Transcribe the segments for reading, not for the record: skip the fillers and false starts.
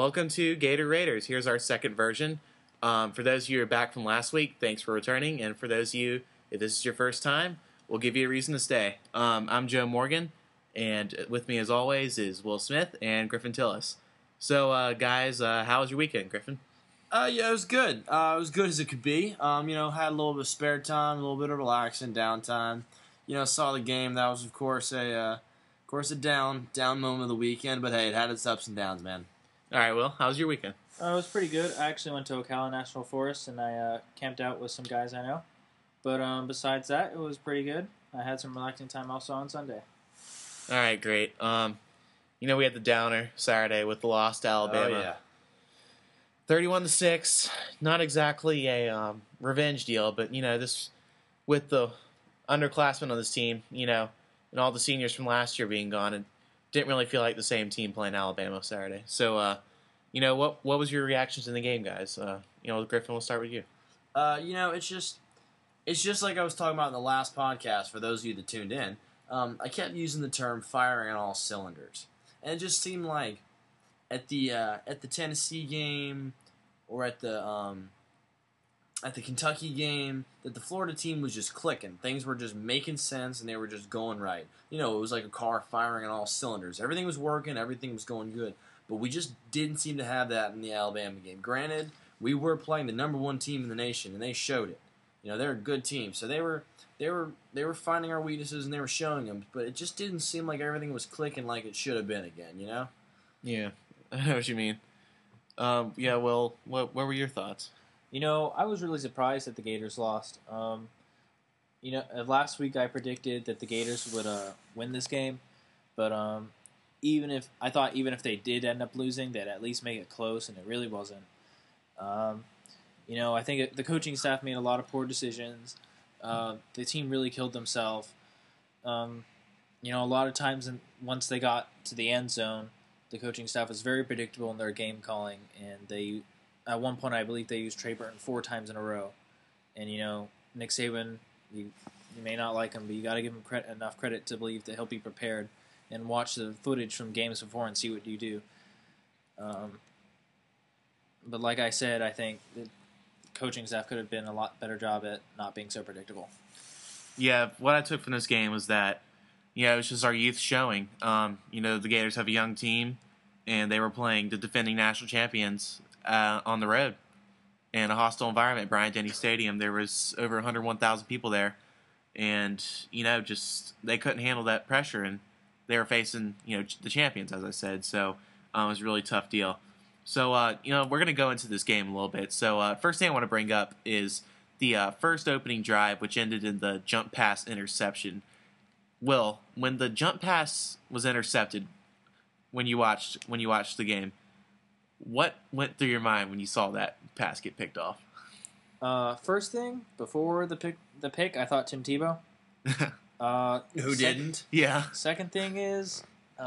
welcome to Gator Raiders. Here's our second version. For those of you who are back from last week, thanks for returning. And for those of you, if this is your first time, we'll give you a reason to stay. I'm Joe Morgan, and with me as always is Will Smith and Griffin Tillis. So, guys, how was your weekend, Griffin? Yeah, it was good. It was good as it could be. Had a little bit of spare time, a little bit of relaxing, downtime. Saw the game. That was, of course, a down moment of the weekend. But hey, it had its ups and downs, man. All right, Will, how was your weekend? It was pretty good. I actually went to Ocala National Forest and I camped out with some guys I know. But besides that, it was pretty good. I had some relaxing time also on Sunday. All right, great. We had the downer Saturday with the loss to Alabama. Oh, yeah. 31-6. Not exactly a revenge deal, but this with the underclassmen on this team, and all the seniors from last year being gone, it didn't really feel like the same team playing Alabama Saturday. So, what was your reactions in the game, guys? Griffin, we'll start with you. It's just like I was talking about in the last podcast. For those of you that tuned in, I kept using the term "firing on all cylinders," and it just seemed like at the Tennessee game or at the Kentucky game that the Florida team was just clicking. Things were just making sense and they were just going right. It was like a car firing on all cylinders. Everything was working, everything was going good. But we just didn't seem to have that in the Alabama game. Granted, we were playing the number one team in the nation and they showed it. They're a good team. So they were finding our weaknesses and they were showing them, but it just didn't seem like everything was clicking like it should have been again, Yeah. I know what you mean. Well, what were your thoughts? I was really surprised that the Gators lost. Last week I predicted that the Gators would win this game, but even if they did end up losing, they'd at least make it close, and it really wasn't. I think the coaching staff made a lot of poor decisions. The team really killed themselves. A lot of times once they got to the end zone, the coaching staff was very predictable in their game calling, and at one point I believe they used Trey Burton 4 times in a row. And Nick Saban, you may not like him, but you got to give him enough credit to believe that he'll be prepared and watch the footage from games before and see what you do. But like I said, I think the coaching staff could have been a lot better job at not being so predictable. Yeah, what I took from this game was that, it was just our youth showing. The Gators have a young team, and they were playing the defending national champions on the road in a hostile environment, Bryant-Denny Stadium. There was over 101,000 people there, and just they couldn't handle that pressure, and they were facing the champions, as I said. So it was a really tough deal. So we're going to go into this game a little bit. So first thing I want to bring up is the first opening drive, which ended in the jump pass interception. Will, when the jump pass was intercepted, when you watched the game, what went through your mind when you saw that pass get picked off? First thing, before the pick, I thought Tim Tebow. Who didn't? Yeah. Second thing is,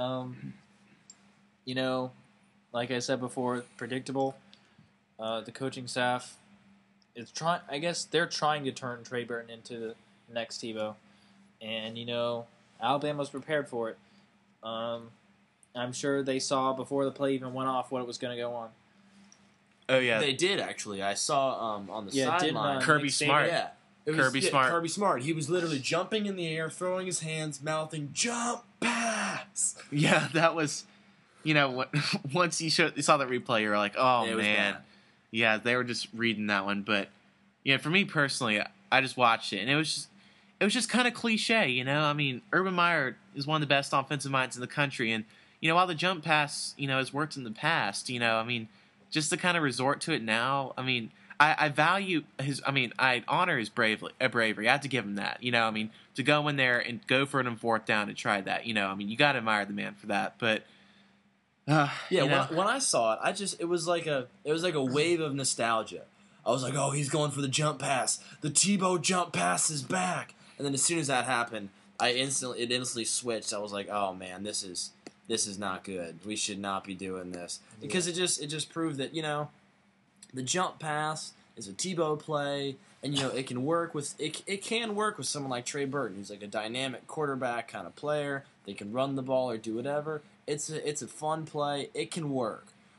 like I said before, predictable. The coaching staff is trying. I guess they're trying to turn Trey Burton into the next Tebow. And, Alabama was prepared for it. I'm sure they saw before the play even went off what it was going to go on. Oh, yeah. They did, actually. I saw on the sideline. Kirby Smart. Yeah. Kirby Smart. He was literally jumping in the air, throwing his hands, mouthing, "Jump pass!" Yeah, that was, once you saw that replay, you were like, oh, yeah, man. Yeah, they were just reading that one. But, for me personally, I just watched it, and it was just kind of cliche, I mean, Urban Meyer is one of the best offensive minds in the country, and, while the jump pass, has worked in the past, I mean, just to kind of resort to it now, I mean, I value I honor his bravery. I have to give him that, I mean, to go in there and go for it on 4th down and try that, I mean, you got to admire the man for that, but... when I saw it, it was like a wave of nostalgia. I was like, oh, he's going for the jump pass. The Tebow jump pass is back. And then as soon as that happened, it instantly switched. I was like, oh man, this is not good. We should not be doing this. Because it just proved that, the jump pass is a Tebow play, and it can work with someone like Trey Burton, who's like a dynamic quarterback kind of player. They can run the ball or do whatever. It's a fun play. It can work.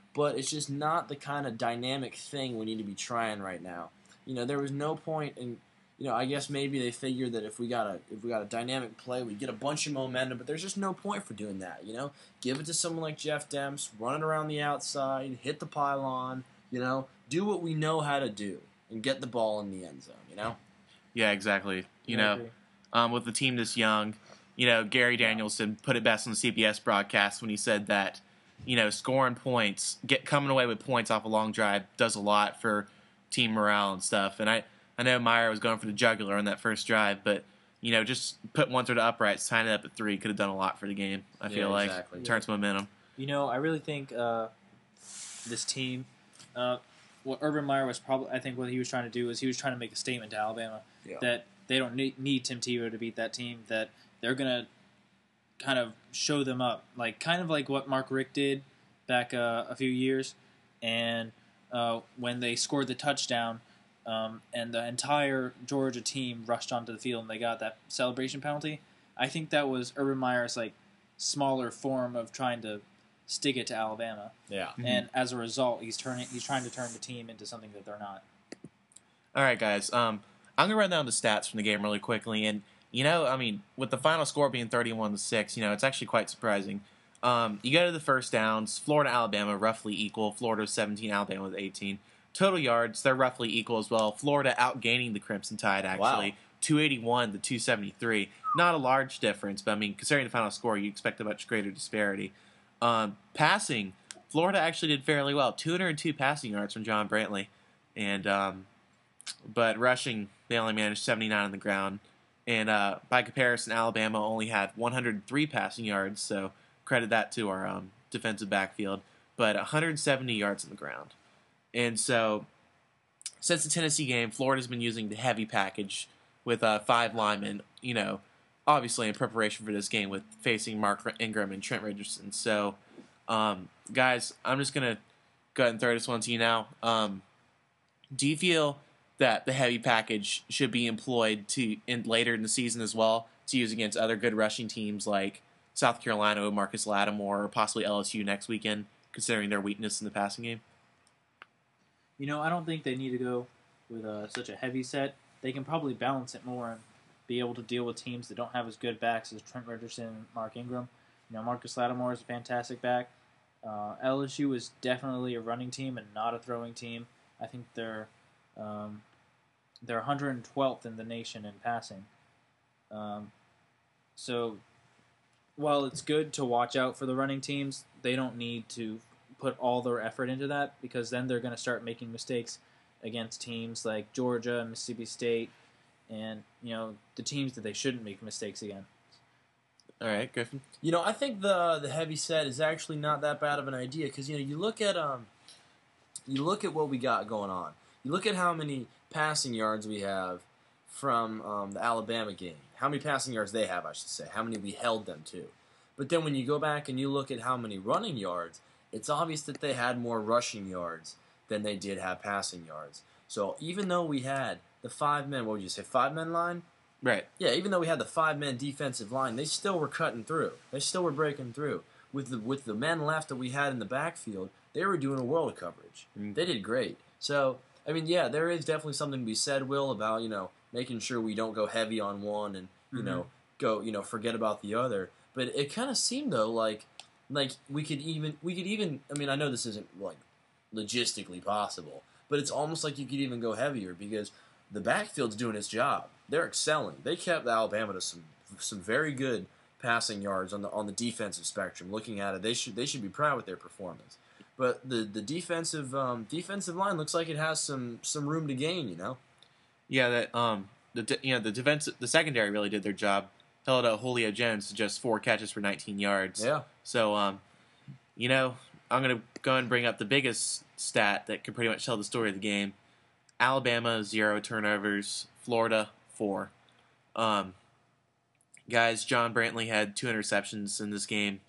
but it's just not the kind of dynamic thing we need to be trying right now. There was no point in. I guess maybe they figured that if we got a dynamic play, we get a bunch of momentum. But there's just no point for doing that. Give it to someone like Jeff Demps, run it around the outside, hit the pylon. Do what we know how to do and get the ball in the end zone. Yeah, exactly. With the team this young, Gary Danielson put it best on the CBS broadcast when he said that, scoring points, coming away with points off a long drive does a lot for team morale and stuff. And I know Meyer was going for the jugular on that first drive, but, just put one through the uprights, tying it up at 3, could have done a lot for the game, I feel like. Exactly. Turns momentum. I really think this team, what Urban Meyer was probably, I think what he was trying to do is he was trying to make a statement to Alabama that they don't need Tim Tebow to beat that team, that they're going to kind of show them up, kind of like what Mark Richt did back a few years, and when they scored the touchdown, and the entire Georgia team rushed onto the field and they got that celebration penalty. I think that was Urban Meyer's smaller form of trying to stick it to Alabama. Yeah. Mm-hmm. And as a result, he's trying to turn the team into something that they're not. All right, guys. I'm gonna run down the stats from the game really quickly, and with the final score being 31-6, it's actually quite surprising. You go to the first downs. Florida, Alabama, roughly equal. Florida was 17, Alabama was 18. Total yards, they're roughly equal as well. Florida outgaining the Crimson Tide, actually. Wow. 281 to 273. Not a large difference, but considering the final score, you expect a much greater disparity. Passing, Florida actually did fairly well. 202 passing yards from John Brantley. But rushing, they only managed 79 on the ground. And by comparison, Alabama only had 103 passing yards, so credit that to our defensive backfield. But 170 yards on the ground. And so, since the Tennessee game, Florida's been using the heavy package with 5 linemen, obviously in preparation for this game with facing Mark Ingram and Trent Richardson. So, guys, I'm just going to go ahead and throw this one to you now. Do you feel that the heavy package should be employed later in the season as well to use against other good rushing teams like South Carolina with Marcus Lattimore or possibly LSU next weekend, considering their weakness in the passing game? I don't think they need to go with such a heavy set. They can probably balance it more and be able to deal with teams that don't have as good backs as Trent Richardson and Mark Ingram. Marcus Lattimore is a fantastic back. LSU is definitely a running team and not a throwing team. I think they're 112th in the nation in passing. So while it's good to watch out for the running teams, they don't need to put all their effort into that, because then they're going to start making mistakes against teams like Georgia and Mississippi State and, the teams that they shouldn't make mistakes against. All right, Griffin. I think the heavy set is actually not that bad of an idea, because you look at what we got going on. You look at how many passing yards we have from the Alabama game. How many passing yards they have, I should say. How many we held them to. But then when you go back and you look at how many running yards, it's obvious that they had more rushing yards than they did have passing yards. So even though we had the 5-man, what would you say, 5-man line? Right. Yeah, even though we had the 5-man defensive line, they still were cutting through. They still were breaking through. With the men left that we had in the backfield, they were doing a world of coverage. They did great. So, there is definitely something to be said, Will, about, making sure we don't go heavy on one and, go, forget about the other. But it kind of seemed, though, like we could even, I know this isn't, logistically possible, but it's almost like you could even go heavier, because the backfield's doing its job. They're excelling. They kept Alabama to some very good passing yards on the defensive spectrum. Looking at it, they should be proud with their performance. But the defensive line looks like it has some room to gain. Yeah, that the secondary really did their job. Held out Julio Jones to just 4 catches for 19 yards. Yeah. So I'm gonna go and bring up the biggest stat that could pretty much tell the story of the game. Alabama 0 turnovers. Florida 4. Guys, John Brantley had 2 interceptions in this game.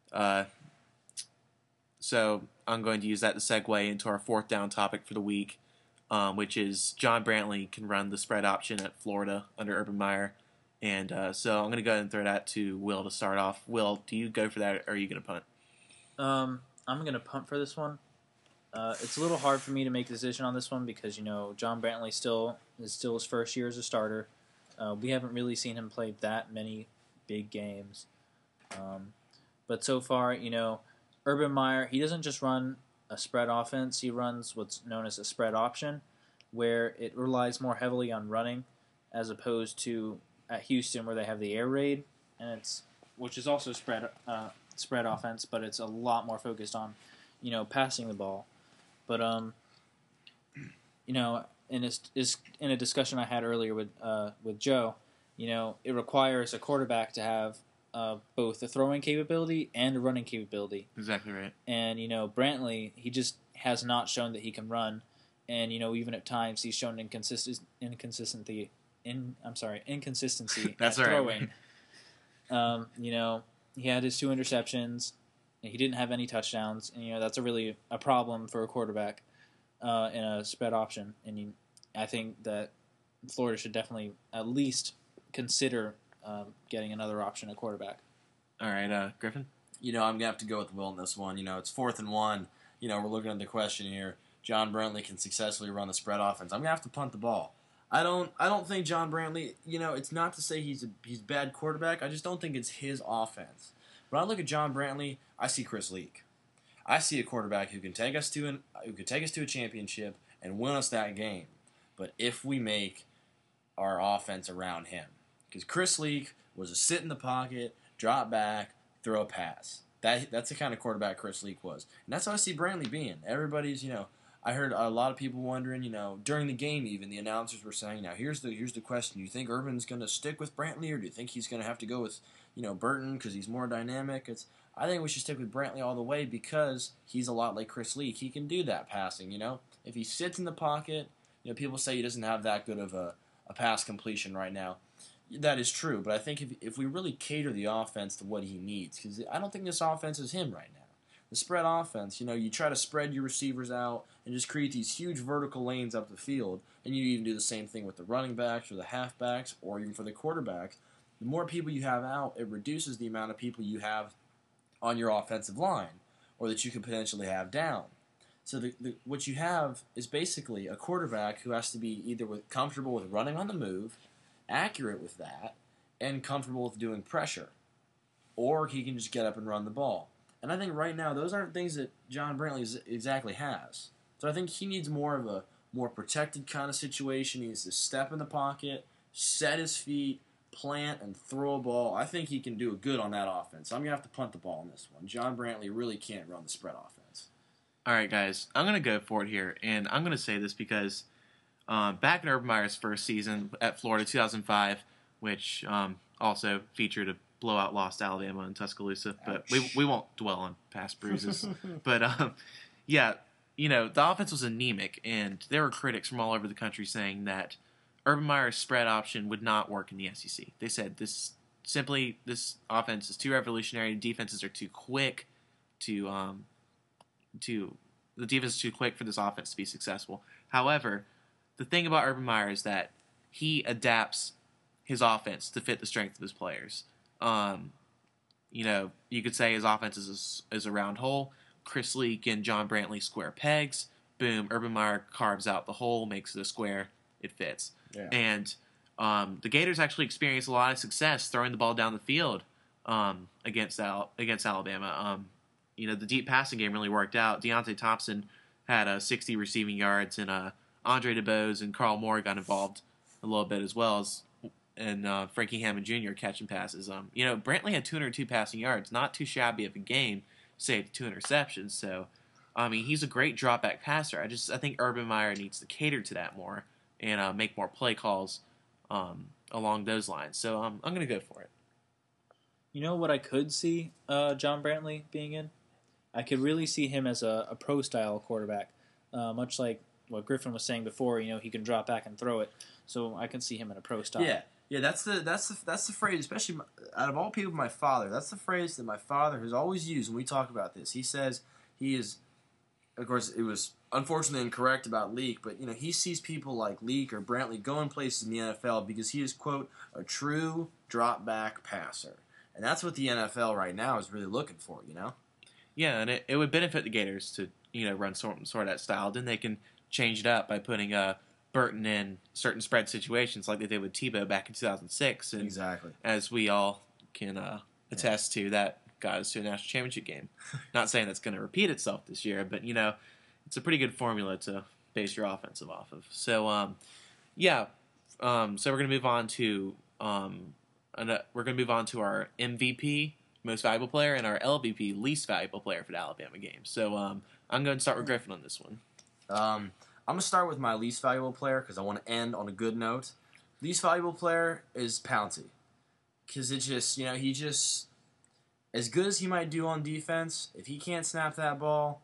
So I'm going to use that to segue into our 4th down topic for the week, which is John Brantley can run the spread option at Florida under Urban Meyer. And so I'm going to go ahead and throw that to Will to start off. Will, do you go for that, or are you going to punt? I'm going to punt for this one. It's a little hard for me to make a decision on this one because John Brantley is still his first year as a starter. We haven't really seen him play that many big games, but so far, Urban Meyer, he doesn't just run a spread offense. He runs what's known as a spread option, where it relies more heavily on running, as opposed to at Houston where they have the air raid, which is also spread offense, but it's a lot more focused on passing the ball. But in a discussion I had earlier with Joe, it requires a quarterback to have both a throwing capability and a running capability. Exactly right. And Brantley, he just has not shown that he can run, and even at times he's shown inconsistency That's at all throwing. Right. He had his 2 interceptions. He didn't have any touchdowns, and that's really a problem for a quarterback in a spread option. And I think that Florida should definitely at least consider getting another option at quarterback. All right, Griffin. I'm gonna have to go with Will in this one. It's 4th and 1. We're looking at the question here. John Brantley can successfully run the spread offense. I'm gonna have to punt the ball. I don't think John Brantley. It's not to say he's a bad quarterback. I just don't think it's his offense. When I look at John Brantley, I see Chris Leak. I see a quarterback who can take us to a championship and win us that game. But if we make our offense around him, because Chris Leak was a sit in the pocket, drop back, throw a pass. That's the kind of quarterback Chris Leak was, and that's how I see Brantley being. Everybody's I heard a lot of people wondering, during the game even, the announcers were saying, now here's the question. Do you think Urban's going to stick with Brantley, or do you think he's going to have to go with, Burton because he's more dynamic? I think we should stick with Brantley all the way because he's a lot like Chris Leak. He can do that passing, If he sits in the pocket, people say he doesn't have that good of a pass completion right now. That is true, but I think if we really cater the offense to what he needs, because I don't think this offense is him right now. The spread offense, you try to spread your receivers out and just create these huge vertical lanes up the field, and you even do the same thing with the running backs or the halfbacks or even for the quarterbacks. The more people you have out, it reduces the amount of people you have on your offensive line or that you could potentially have down. So what you have is basically a quarterback who has to be either comfortable with running on the move, accurate with that, and comfortable with doing pressure. Or he can just get up and run the ball. And I think right now those aren't things that John Brantley exactly has. So I think he needs more of a more protected kind of situation. He needs to step in the pocket, set his feet, plant, and throw a ball. I think he can do good on that offense. I'm going to have to punt the ball on this one. John Brantley really can't run the spread offense. All right, guys. I'm going to go for it here, and I'm going to say this because back in Urban Meyer's first season at Florida, 2005, which also featured a blowout loss to Alabama in Tuscaloosa, but we won't dwell on past bruises. But the offense was anemic, and there were critics from all over the country saying that Urban Meyer's spread option would not work in the SEC. They said this offense is too revolutionary. Defenses are too quick the defense is too quick for this offense to be successful. However, the thing about Urban Meyer is that he adapts his offense to fit the strength of his players. You could say his offense is a round hole. Chris Leak and John Brantley square pegs. Boom, Urban Meyer carves out the hole, makes it a square. It fits. Yeah. And the Gators actually experienced a lot of success throwing the ball down the field against Alabama. The deep passing game really worked out. Deontay Thompson had 60 receiving yards, and Andre DeBose and Carl Moore got involved a little bit as well as and Frankie Hammond Jr. catching passes. Brantley had 202 passing yards, not too shabby of a game, saved 2 interceptions. So, he's a great drop-back passer. I think Urban Meyer needs to cater to that more and make more play calls along those lines. So, I'm going to go for it. You know what I could see John Brantley being in? I could really see him as a pro-style quarterback, much like what Griffin was saying before. He can drop back and throw it. So I can see him in a pro style. Yeah, that's the phrase, especially out of all people, my father. That's the phrase that my father has always used when we talk about this. He says he is, of course, it was unfortunately incorrect about Leak, but he sees people like Leak or Brantley going places in the NFL because he is, quote, a true drop back passer, and that's what the NFL right now is really looking for. Yeah, and it would benefit the Gators to run sort of that style. Then they can change it up by putting Burton in certain spread situations like they did with Tebow back in 2006. And Exactly. as we all can attest to, that got us to a national championship game. Not saying that's going to repeat itself this year, but it's a pretty good formula to base your offensive off of. So so we're going to move on to our MVP, most valuable player, and our LVP, least valuable player for the Alabama game. So I'm going to start with Griffin on this one. I'm going to start with my least valuable player because I want to end on a good note. Least valuable player is Pouncey. Because it just, he just, as good as he might do on defense, if he can't snap that ball,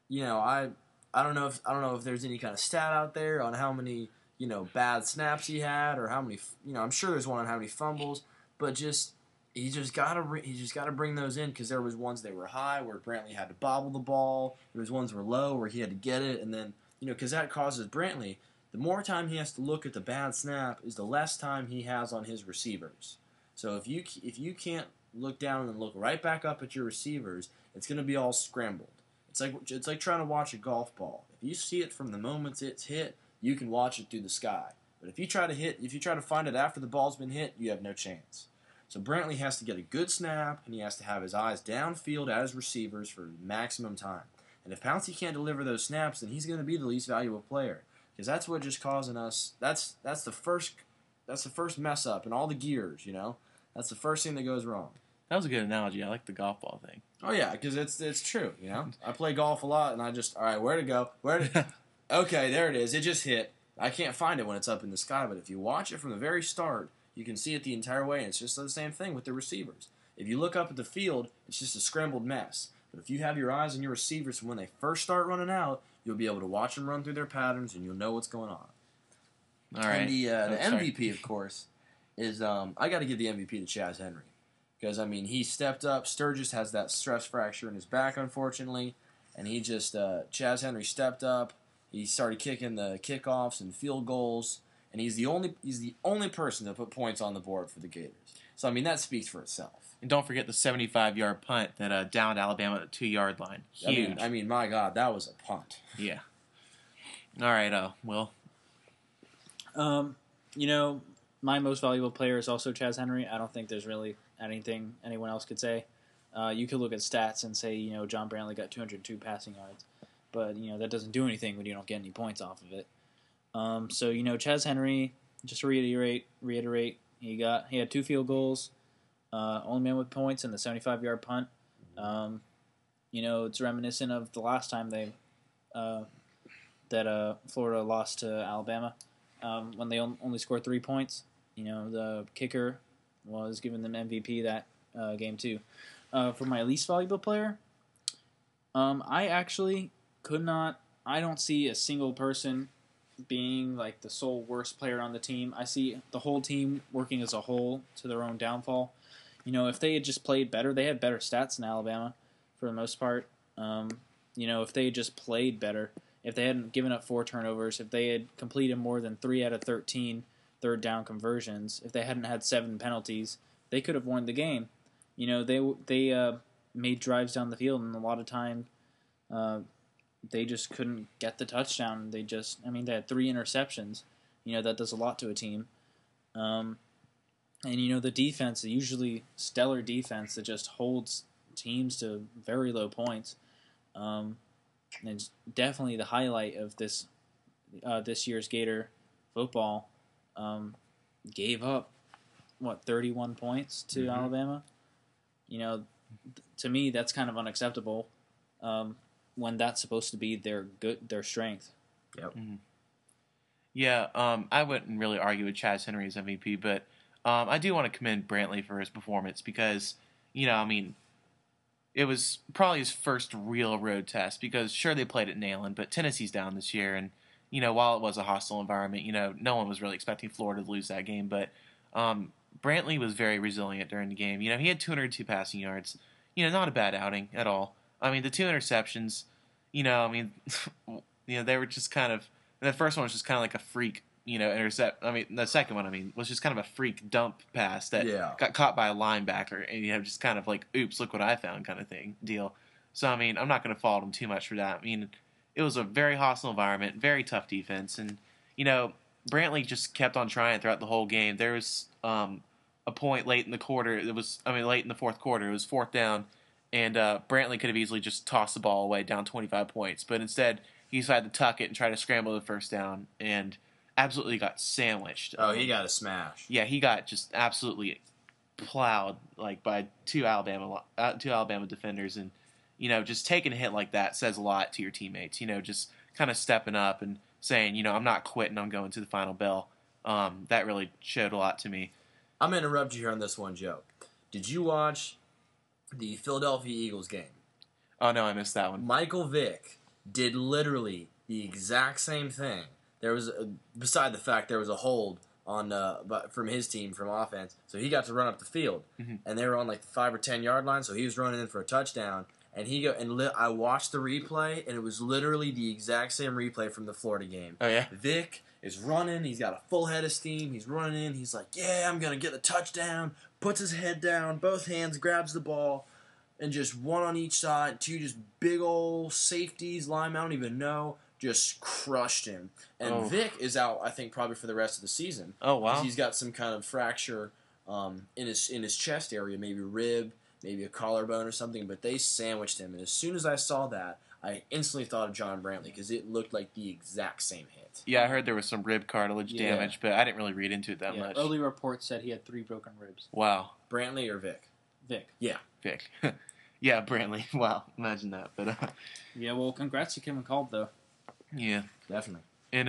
I don't know if there's any kind of stat out there on how many, bad snaps he had or how many, I'm sure there's one on how many fumbles, but he just got to bring those in because there was ones that were high where Brantley had to bobble the ball. There was ones that were low where he had to get it, and then because that causes Brantley, the more time he has to look at the bad snap is the less time he has on his receivers. So if you can't look down and look right back up at your receivers, it's going to be all scrambled. It's like trying to watch a golf ball. If you see it from the moment it's hit, you can watch it through the sky. But if you try to find it after the ball's been hit, you have no chance. So Brantley has to get a good snap, and he has to have his eyes downfield at his receivers for maximum time. And if Pouncey can't deliver those snaps, then he's going to be the least valuable player because that's what just causing us. That's the first mess up in all the gears. That's the first thing that goes wrong. That was a good analogy. I like the golf ball thing. Oh yeah, because it's true. I play golf a lot, and I just all right. Where to go? Okay, there it is. It just hit. I can't find it when it's up in the sky, but if you watch it from the very start, you can see it the entire way, and it's just the same thing with the receivers. If you look up at the field, it's just a scrambled mess. But if you have your eyes on your receivers from when they first start running out, you'll be able to watch them run through their patterns, and you'll know what's going on. All right. And the MVP, of course, is I got to give the MVP to Chaz Henry. Because, he stepped up. Sturgis has that stress fracture in his back, unfortunately. And he just, Chaz Henry stepped up. He started kicking the kickoffs and field goals. And he's the only person to put points on the board for the Gators. So, that speaks for itself. And don't forget the 75-yard punt that downed Alabama at the 2-yard line. Huge. My God, that was a punt. Yeah. All right, Will. My most valuable player is also Chaz Henry. I don't think there's really anything anyone else could say. You could look at stats and say, John Brantley got 202 passing yards. But, that doesn't do anything when you don't get any points off of it. Chaz Henry, just to reiterate, he had 2 field goals, only man with points in the 75-yard punt. It's reminiscent of the last time that Florida lost to Alabama when they only scored 3 points. The kicker was giving them MVP that game too. For my least valuable player, I actually I don't see a single person being like the sole worst player on the team. I see the whole team working as a whole to their own downfall. If they had just played better, they had better stats in Alabama for the most part. If they had just played better, if they hadn't given up 4 turnovers, if they had completed more than 3 out of 13 third down conversions, if they hadn't had 7 penalties, they could have won the game. They made drives down the field, and a lot of time they just couldn't get the touchdown. They had 3 interceptions. That does a lot to a team. And the defense, the usually stellar defense that just holds teams to very low points. And it's definitely the highlight of this year's Gator football. Gave up 31 points to Alabama. To me, that's kind of unacceptable. When that's supposed to be their strength. Yep. Mm-hmm. Yeah, I wouldn't really argue with Chaz Henry as MVP, but I do want to commend Brantley for his performance because, it was probably his first real road test because sure they played at Neyland, but Tennessee's down this year, and while it was a hostile environment, no one was really expecting Florida to lose that game, but Brantley was very resilient during the game. He had 202 passing yards. Not a bad outing at all. The 2 interceptions, they were just kind of. The first one was just kind of like a freak, intercept. The second one, was just kind of a freak dump pass that got caught by a linebacker, and just kind of like, oops, look what I found, kind of deal. So, I mean, I'm not going to fault them too much for that. I mean, it was a very hostile environment, very tough defense. And, Brantley just kept on trying throughout the whole game. There was a point late in the quarter. Late in the fourth quarter. It was fourth down. And Brantley could have easily just tossed the ball away down 25 points. But instead, he decided to tuck it and try to scramble the first down. And absolutely got sandwiched. Oh, he got a smash. Yeah, he got just absolutely plowed by two Alabama defenders. And, just taking a hit like that says a lot to your teammates. Just kind of stepping up and saying, I'm not quitting. I'm going to the final bell. That really showed a lot to me. I'm going to interrupt you here on this one, Joe. Did you watch the Philadelphia Eagles game? Oh, no, I missed that one. Michael Vick did literally the exact same thing. There was, beside the fact there was a hold on from his team from offense, so he got to run up the field, and they were on like the 5 or 10 yard line, so he was running in for a touchdown. And I watched the replay, and it was literally the exact same replay from the Florida game. Oh yeah, Vic is running. He's got a full head of steam. He's running in. He's like, "Yeah, I'm gonna get the touchdown." Puts his head down, both hands, grabs the ball, and just one on each side. Two just big old safeties, linemen, I don't even know, just crushed him. And Vic is out, I think, probably for the rest of the season. Oh wow, he's got some kind of fracture in his chest area, maybe rib, maybe a collarbone or something. But they sandwiched him, and as soon as I saw that, I instantly thought of John Brantley because it looked like the exact same hit. Yeah, I heard there was some rib cartilage damage, but I didn't really read into it that much. Early reports said he had 3 broken ribs. Wow. Brantley or Vic? Vic. Yeah. Vic. Yeah, Brantley. Wow, imagine that. But yeah, well, congrats to Kevin Kolb, though. Yeah. Definitely. And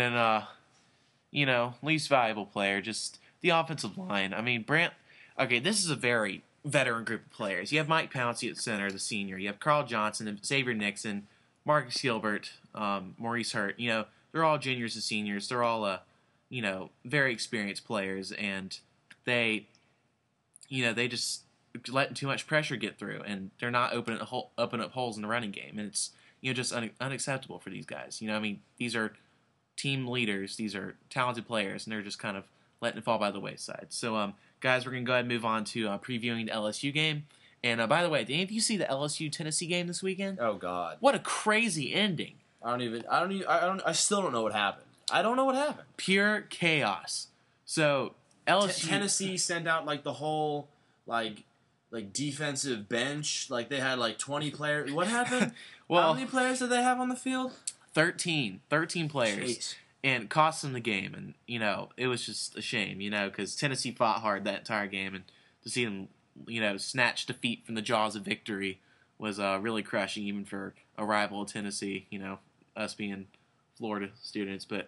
then, least valuable player, just the offensive line. I mean, okay, this is a very veteran group of players. You have Mike Pouncey at center, the senior. You have Carl Johnson, and Xavier Nixon, Marcus Gilbert, Maurice Hurt. They're all juniors and seniors. They're all, very experienced players, and they just letting too much pressure get through, and they're not opening up holes in the running game, and it's just unacceptable for these guys. These are team leaders, these are talented players, and they're just kind of letting it fall by the wayside. So, guys, we're gonna go ahead and move on to previewing the LSU game. And by the way, did any of you see the LSU Tennessee game this weekend? Oh God, what a crazy ending! I still don't know what happened. I don't know what happened. Pure chaos. So LSU Tennessee sent out like the whole like defensive bench. Like they had like 20 players. What happened? Well, how many players did they have on the field? 13 players. Jeez. And cost them the game. And, it was just a shame, because Tennessee fought hard that entire game. And to see them, snatch defeat from the jaws of victory was really crushing, even for a rival of Tennessee, us being Florida students. But,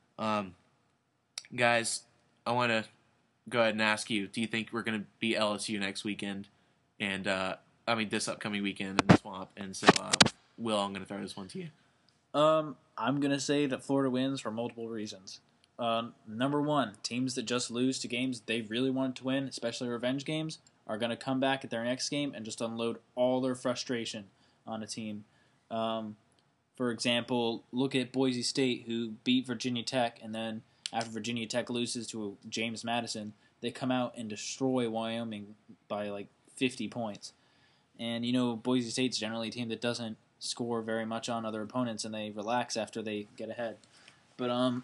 guys, I want to go ahead and ask you, do you think we're going to beat LSU next weekend? And, this upcoming weekend in the Swamp. And so, Will, I'm going to throw this one to you. I'm going to say that Florida wins for multiple reasons. Number one, teams that just lose to games they really wanted to win, especially revenge games, are going to come back at their next game and just unload all their frustration on a team. For example, look at Boise State, who beat Virginia Tech, and then after Virginia Tech loses to James Madison, they come out and destroy Wyoming by like 50 points. And, Boise State's generally a team that doesn't score very much on other opponents, and they relax after they get ahead. But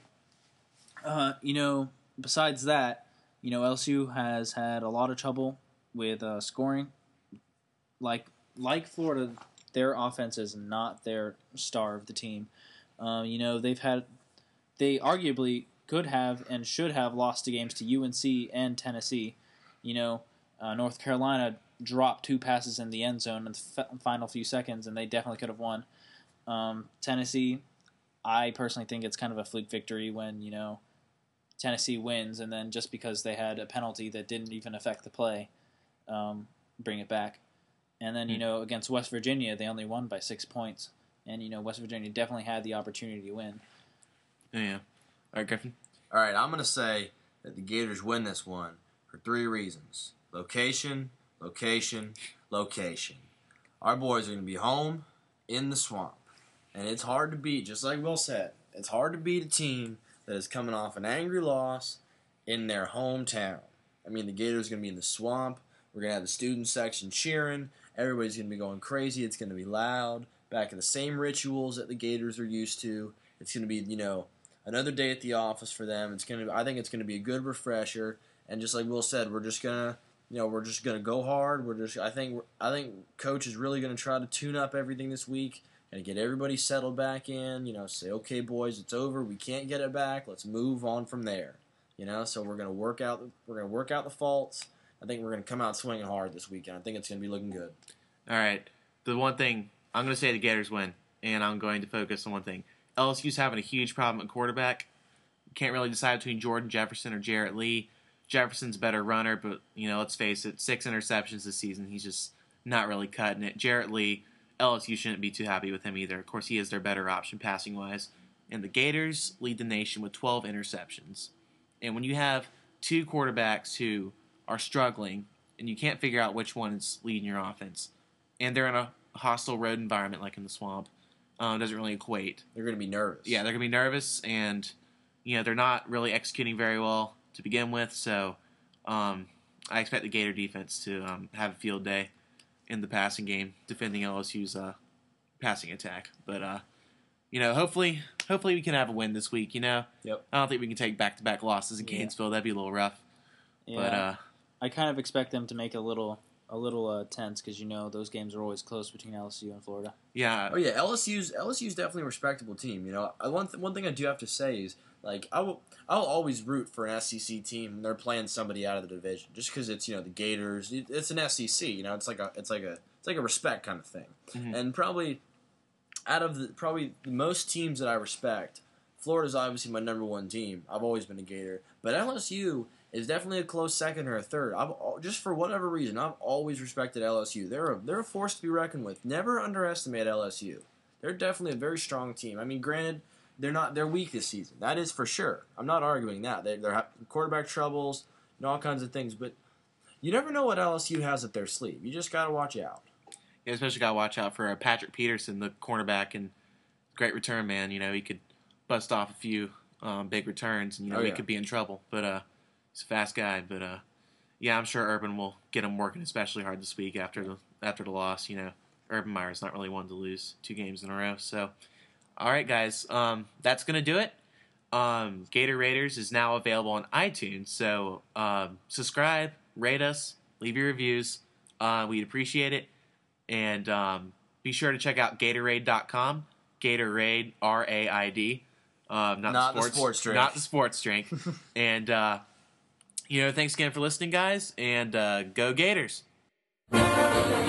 besides that, LSU has had a lot of trouble with scoring. Like Florida, their offense is not their star of the team. They arguably could have and should have lost the games to UNC and Tennessee. North Carolina dropped 2 passes in the end zone in the final few seconds, and they definitely could have won. Tennessee, I personally think it's kind of a fluke victory when, Tennessee wins, and then just because they had a penalty that didn't even affect the play, bring it back. And then, against West Virginia, they only won by 6 points. And, West Virginia definitely had the opportunity to win. Yeah. All right, Griffin? All right, I'm going to say that the Gators win this one for 3 reasons. Location, location, location. Our boys are going to be home in the Swamp. And it's hard to beat, just like Will said. It's hard to beat a team that is coming off an angry loss in their hometown. The Gators are going to be in the Swamp. We're going to have the student section cheering. Everybody's going to be going crazy. It's going to be loud. Back in the same rituals that the Gators are used to. It's going to be, another day at the office for them. I think it's going to be a good refresher. And just like Will said, we're just gonna go hard. I think Coach is really gonna try to tune up everything this week and get everybody settled back in. Say, okay, boys, it's over. We can't get it back. Let's move on from there. So we're gonna work out the faults. I think we're gonna come out swinging hard this weekend. I think it's gonna be looking good. All right. The one thing I'm gonna say, the Gators win, and I'm going to focus on one thing. LSU's having a huge problem at quarterback. Can't really decide between Jordan Jefferson or Jarrett Lee. Jefferson's a better runner, but, let's face it, 6 interceptions this season. He's just not really cutting it. Jarrett Lee, LSU shouldn't be too happy with him either. Of course, he is their better option passing-wise. And the Gators lead the nation with 12 interceptions. And when you have 2 quarterbacks who are struggling, and you can't figure out which one is leading your offense, and they're in a hostile road environment like in the swamp, it doesn't really equate. They're going to be nervous. Yeah, they're going to be nervous, and, they're not really executing very well to begin with, so I expect the Gator defense to have a field day in the passing game, defending LSU's passing attack. But hopefully we can have a win this week. Yep. I don't think we can take back-to-back losses in Gainesville. That'd be a little rough. Yeah. But I kind of expect them to make a little tense because those games are always close between LSU and Florida. Yeah. Oh yeah, LSU's definitely a respectable team. One thing I do have to say is, I'll always root for an SEC team when they're playing somebody out of the division, just because it's the Gators. It's an SEC, it's like a respect kind of thing. Mm-hmm. And probably out of the most teams that I respect, Florida's obviously my number one team. I've always been a Gator, but LSU is definitely a close second or a third. Just for whatever reason, I've always respected LSU. They're a force to be reckoned with. Never underestimate LSU. They're definitely a very strong team. I mean, granted, they're weak this season. That is for sure. I'm not arguing that. They're having quarterback troubles and all kinds of things, but you never know what LSU has up their sleeve. You just got to watch out. Yeah, especially got to watch out for Patrick Peterson, the cornerback, and great return man. He could bust off a few big returns, and he could be in trouble. But he's a fast guy. But I'm sure Urban will get him working especially hard this week after the loss. Urban Meyer's not really one to lose 2 games in a row. So, all right, guys, that's gonna do it. Gator Raiders is now available on iTunes. So subscribe, rate us, leave your reviews. We'd appreciate it. And be sure to check out Gatorade.com. Gatorade, R-A-I-D. Not the sports drink. Not the sports drink. And, thanks again for listening, guys. And go Gators.